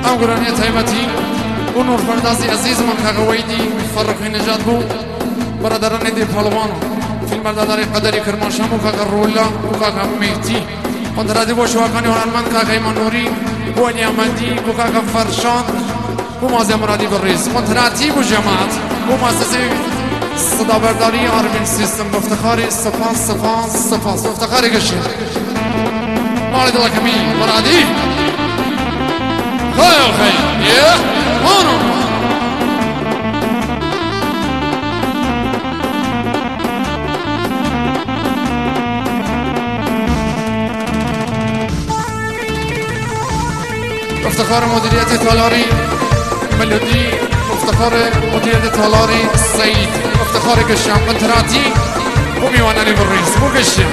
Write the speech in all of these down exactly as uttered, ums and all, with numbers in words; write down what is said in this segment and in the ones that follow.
ام گرانی تایبتی و نور پردازی عزیز من کاغویدی فرقی نجات بو برادران دی پهلوان فیلم برداری قدری کرمانشاه و کاغ رولا و کاغ مهدی قدرتی بو شواکانی هنرمند کاغ ایمان نوری بو نیامدی و کاغ فرشان بو مازی مرادی بریز قدرتی بو جماعت بو مؤسسه صدا برداری آرمین سیستم بافتخاری سپاس سپاس سپاس بافتخاری گشت مالی دلا کمی مرادی خیل خیل یه مانو افتخار مدیریت تالاری ملودی افتخار مدیریت تالاری سعید افتخار گشم قنطراتی و میوانانی بریز بو گشم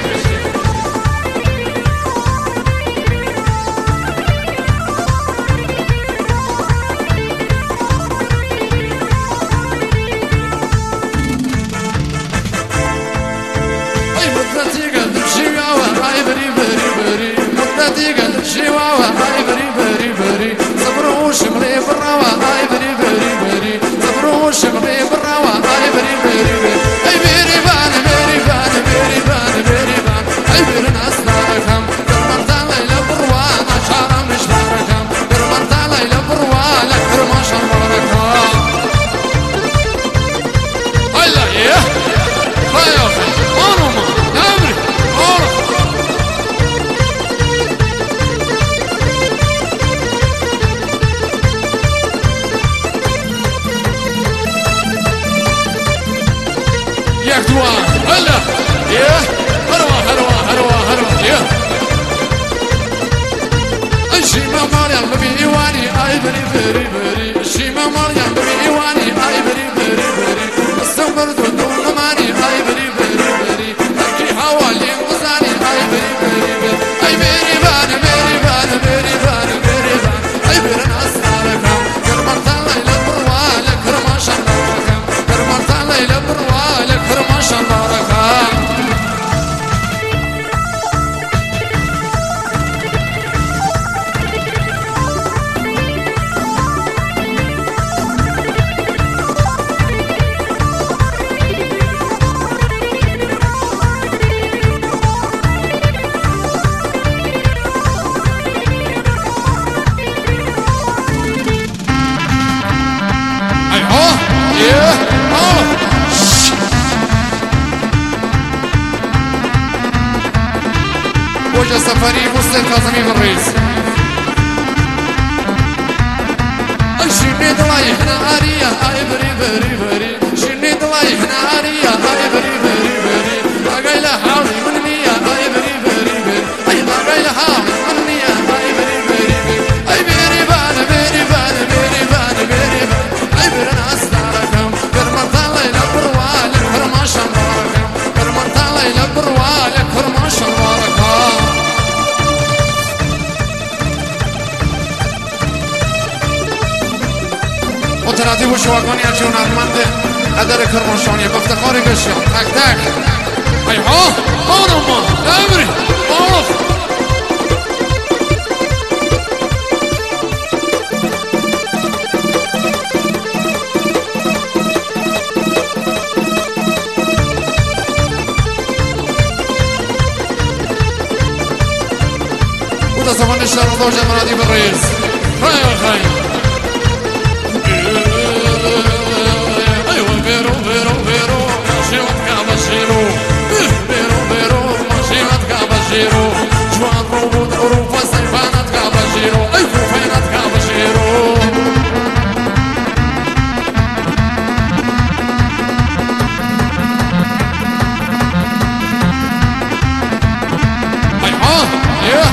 هلا يا هروة هروة هروة هروة يا الشيمة مريم بإيواني آي بري بري بري الشيمة مريم بإيواني آي بري بري بري السمر دون ماني آي بري بري بري أكي حوالي غزاني آي بري بري بري أي بري بان بري بان بري بان بري بان أي بري نصاركم كرمرتان ليلة بروالك كرماشان باركم كرمرتان ليلة بروالك كرماشان باركم وجه سفري مسلم كاظمي بالرئيس شني دلاي هنا عارية هاي بري بري بري شني دلاي هنا عارية هاي بري بري بري أقايلة حاولي من نية هاي بري بري بري أي أقايلة حاولي من نية هاي بري بري بري أي بري بان بري بان بري بان بري بان أي بري ناس داركم كرمتان ليلة بروالك كرماشان باركم كرمتان ليلة بروالك كرماشان باركم مترادی و شواگانی از هنرمند قدر کرمانشاهی بافتخار گشیان تک تک ای ها آنو ما نمری آف و تا زمان شهر دوج مرادی بالرئیس خیلی خیلی Vero, vero, vero, João Cabageiro Vero, vero, João Cabageiro João Roubo da Europa, Saivana de Cabageiro Ai, Rufena de Cabageiro Ai, ah, yeah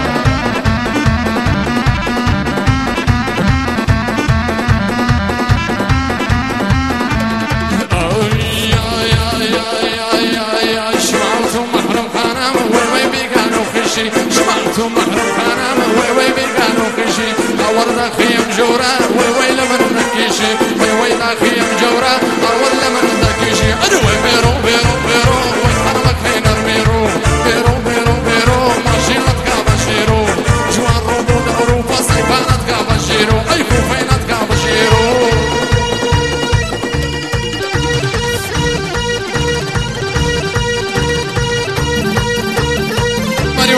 شمعتم محرم خانم وي وي بيقانو خشي أور دا خيم جورا وي وي لمن نكيشي وي وي دا خيم جورا أور لمن نكيشي أنا وي بيرو بيرو بيرو وي حرمك هينر بيرو بيرو بيرو بيرو ماشي لتكا بشيرو جوان روبو دا أوروبا سايبانت كا بشيرو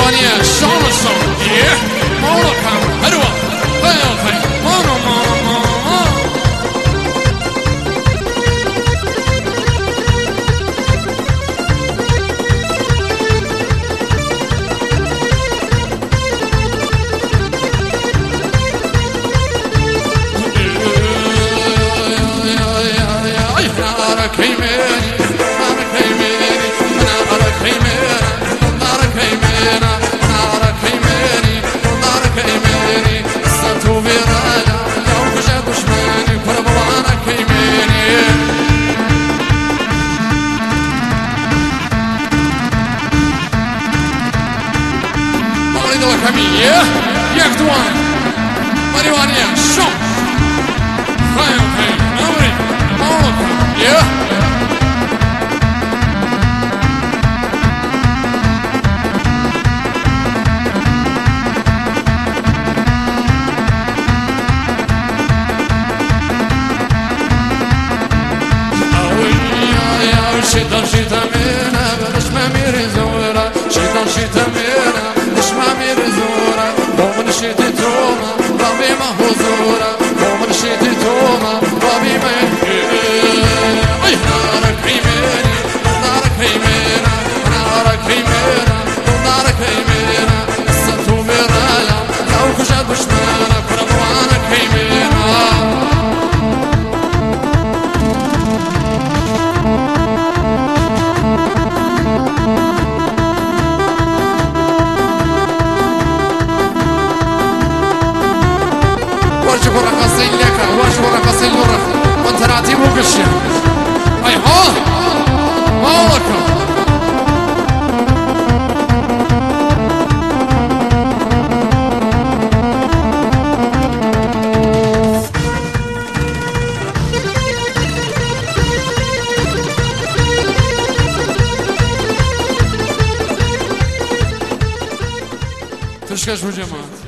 مریوانیه شام شام یه مالا کم هروا خیال خیال مانا مانا مانا Yeah, jak dłoń, Mariwanie, szum, hej, hej, dobry, molotov, yeah. Shitan shitan mena, belash ma mir zora. Shitan shitan mena, belash ma mir zora. Bomen shiti toma, babi ma huzura. Bomen shiti toma, babi ma. Ay narak himeni, narak himena, narak himena, narak himena. Satu mirala, law kujad bishmana, karawana himena. واجب رقصي لك واجب رقصي لك وانت راتي وقشة اي ها مالك تشكش بجماعة